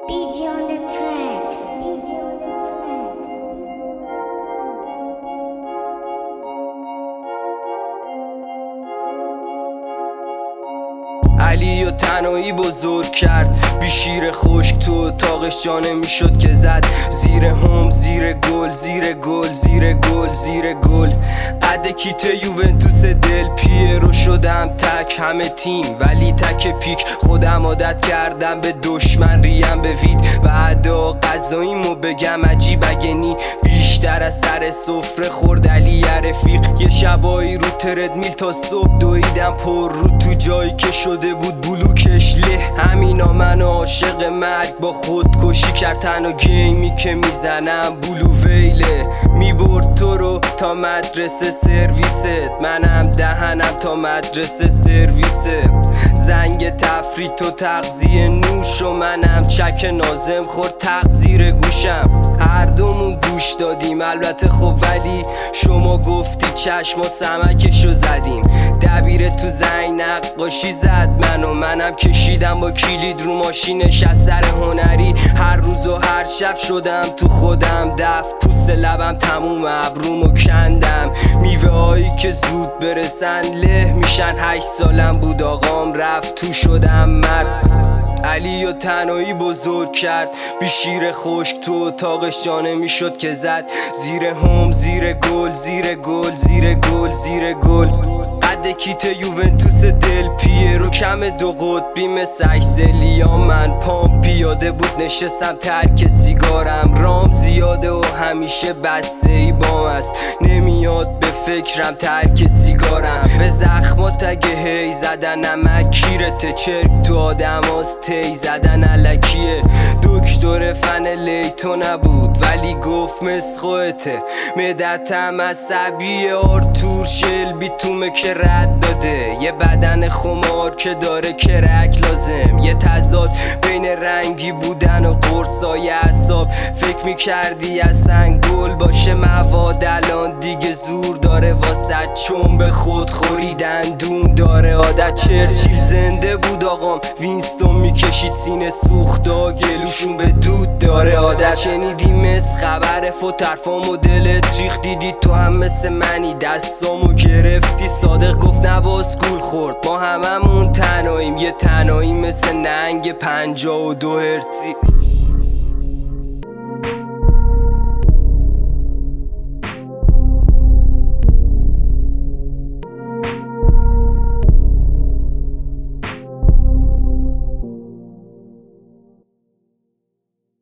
BG on the track. علی و تنهایی بزرگ کرد بی شیر خشک تو اتاقش جا نمیشد که زد زیر هم زیر گل زیر گل زیر گل زیر گل قد کیت یوونتوس دل پیرو شدم تک همه تیم ولی تک پیک خودم عادت کردم به دشمن ریم به وید بعدا غذاییمو بگم عجیب اگه بیشتر از سر سفره خورد علی رفیق یه شبایی رو تردمیل تا صبح دویدم پر رو تو جایی که شده بود بلوکش له همینا منو عاشق مرگ با خودکشی کرد تنها گیمی که میزنم بلو ویله میبرد تو رو تا مدرسه سرویست منم دهنم تا مدرسه سرویسه زنگ تفریط و تغذیه نوش و منم چک نازم خورد تقصیر گوشم هر دومون گوش دادیم البته خب ولی شما گفتی چشم و سمکشو زدیم دبیر تو زنگ نقاشی زد منم کشیدم با کلید رو ماشینش از سر هنری هر روز و هر شب شدم تو خودم دفت پوست لبم تموم ابرومو کندم میوه هایی که زود برسن له میشن 8 سالم بود آقام رفت تو شدم مرد علی و تنهایی بزرگ کرد بی شیر خشک تو اتاقش جا نمیشد که زد زیر هم زیر گل زیر گل زیر گل زیر گل قد کیت یوونتوس دل پیرو کم دو قطبی مثل اکسلیا من پام پیاده بود نشستم ترک سیگارم رام زیاده و همیشه بسته ای بام است نمیاد به فکرم ترک سیگارم به زخمات اگه هی زدن نمک کیرته چرک تو آدم هاست تی زدن علکیه دکتر فن لیتو نبود ولی گفت مثل خودته مدتم عصبی آرتور شلبی تومه که رد داده یه بدن خمار که داره کرک لازم یه تضاد بین رنگی بودن و قرصای اعصاب فکر میکردی اصلا گل باشه مواد الان دیگه زور داره واسه چون به خود خوریدن دون داره عادت چرچیل زنده بود آقام وینستون میکشید سینه سوختا گلوشون به دود داره عادت شنیدی مثل خبر فوترفام و دلت ریخ دیدی تو هم مثل منی دستامو گرفتی صادق گفت نباز گول خورد ما هممون تنهاییم یه تنهایی مثل ننگ 52 هرتزی